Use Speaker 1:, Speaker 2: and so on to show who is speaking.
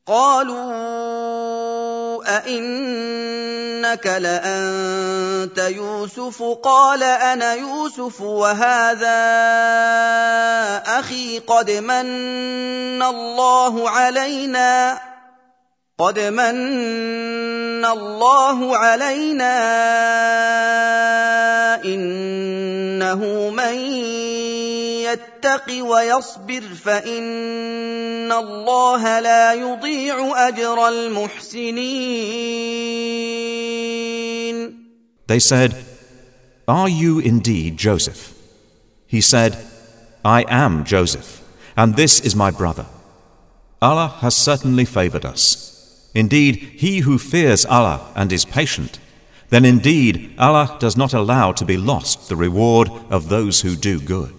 Speaker 1: قالوا أئنك لأنت يوسف قال أنا يوسف وهذا أخي قد من الله علينا إنه من يتق ويصبر فإن الله لا يضيع أجر المحسنين.
Speaker 2: They said, "Are you indeed Joseph?" He said, "I am Joseph, and this is my brother. Allah has certainly favored us. Indeed, he who fears Allah and is patient, then indeed Allah does not allow to be lost the reward of those who do good."